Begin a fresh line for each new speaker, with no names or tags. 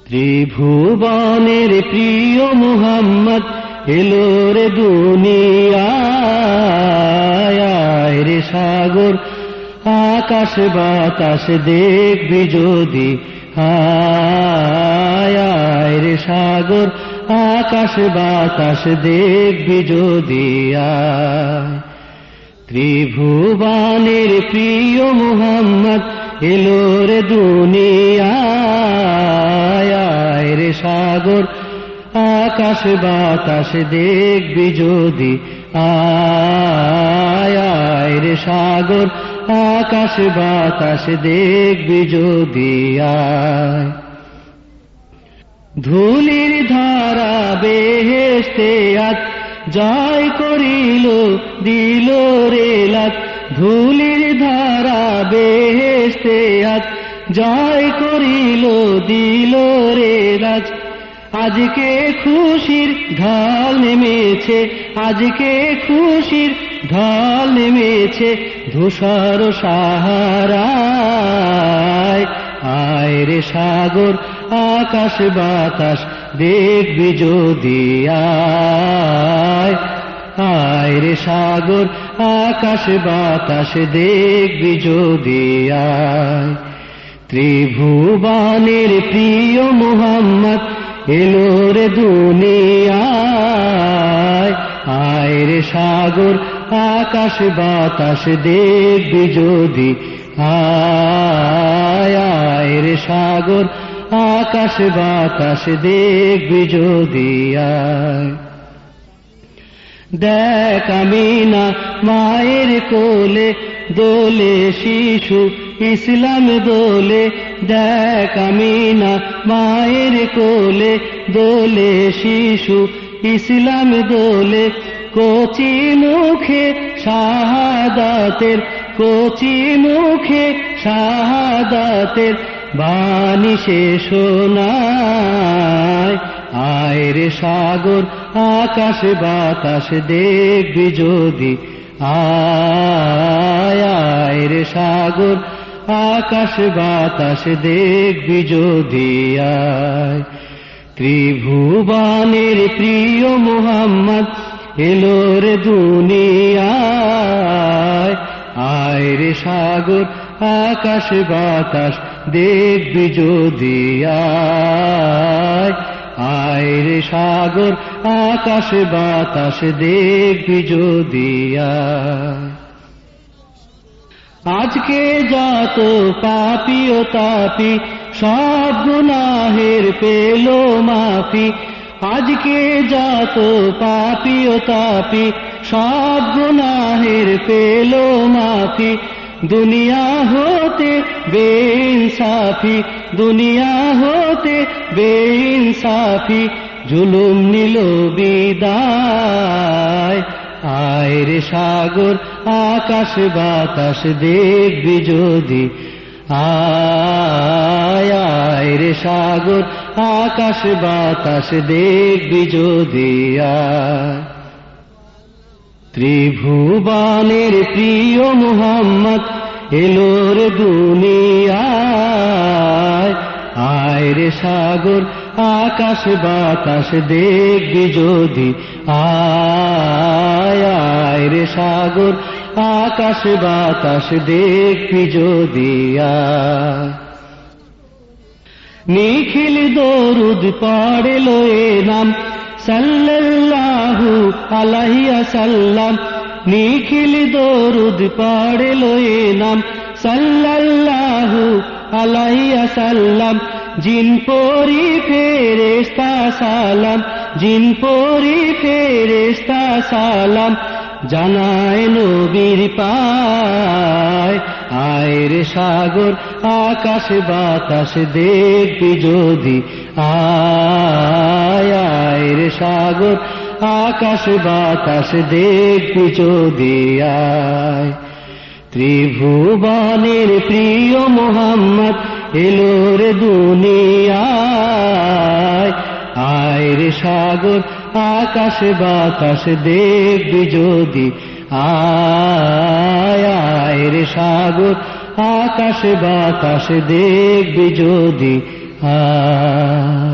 ত্রিভুবনের প্রিয় মুহাম্মদ এলো রে দুনিয়ায়, রে সাগর আকাশ বাতাস দেখবি যদি, আয় রে সাগর আকাশ বাতাস দেখবি যদি আয়। ত্রিভুবনের প্রিয় মুহাম্মদ এলো রে দুনিয়ায়, রে সাগর আকাশ বাতাস দেখবি যদি, আয় রে সাগর আকাশ বাতাস দেখবি যদি আয়। ধুলির ধারা বেহেশতে আজ জয় করিল দিল রে লাত, ধুলির ধারা বেহেশতে আজ জয় করিল দিল রে লাজ। আজকে খুশির ঢল নেমেছে, আজকে খুশির ঢল নেমেছে ধূসর সাহারায়, আয় রে সাগর আকাশ বাতাস দেখবি যদি আয়, আয় রে সাগর আকাশ বাতাস দেখবি যদি আয়। ত্রিভুবনের প্রিয় মুহাম্মদ এলো রে দুনিয়ায়, আয় রে সাগর আকাশ বাতাস দেখবি যদি, আয় রে সাগর আকাশ বাতাস দেখবি যদি আয়। দেখ আমিনা মায়ের কোলে দোলে শিশু ইসলাম দোলে, দেখ আমিনা মায়ের কোলে দোলে শিশু ইসলাম দোলে। কচি মুখে শাহাদাতের, কচি মুখে শাহাদাতের বাণী সে শোনায়, আয় রে সাগর আকাশ বাতাস দেখবি যদি, আয় রে সাগর আকাশ বাতাস দেখবি যদি আয়। ত্রিভুবনের প্রিয় মুহাম্মদ এলো রে দুনিয়ায়, আয় রে সাগর আকাশ বাতাস দেখবি যদি আয়, আয় রে সাগর আকাশ বাতাস দেখবি যদি আয়। আজকে যত পাপী ও তাপী সব গুনাহের পেল মাফি, আজকে যত পাপী ও তাপী সব গুনাহের পেল মাফি। দুনিয়া হতে বেইনসাফি, দুনিয়া হতে বেইনসাফি জুলুম নিল বিদায়, আয় রে সাগর আকাশ বাতাস দেখবি যদি, আয় রে সাগর আকাশ বাতাস দেখবি যদি আয়। ত্রিভুবনের প্রিয় মুহাম্মদ এলো রে দুনিয়ায়, আয় রে সাগর আকাশ বাতাস দেখবি যদি, আয় রে সাগর আকাশ বাতাস দেখবি যদি আয়। নিখিল দরুদ পড়ে লয়ে নাম সাল্লাল্লাহু আলাইহি ওয়াসাল্লাম, নিখিল দরুদ পড়ে লয়ে নাম সাল্লাল্লাহু আলাইহি ওয়াসাল্লাম। জিন পরি ফেরেশতা সালাম, জিন পরি ফেরেশতা সালাম জানায় নবীর পায়, আয় রে সাগর আকাশ বাতাস দেখবি যদি, আয় রে সাগর আকাশ বাতাস দেখবি যদি আয়। ত্রিভুবনের প্রিয় মুহাম্মদ এলো রে দুনিয়ায়, আয় রে সাগর আকাশ বাতাস দেখবি যদি, আয় রে সাগর আকাশ বাতাস দেখবি যদি আ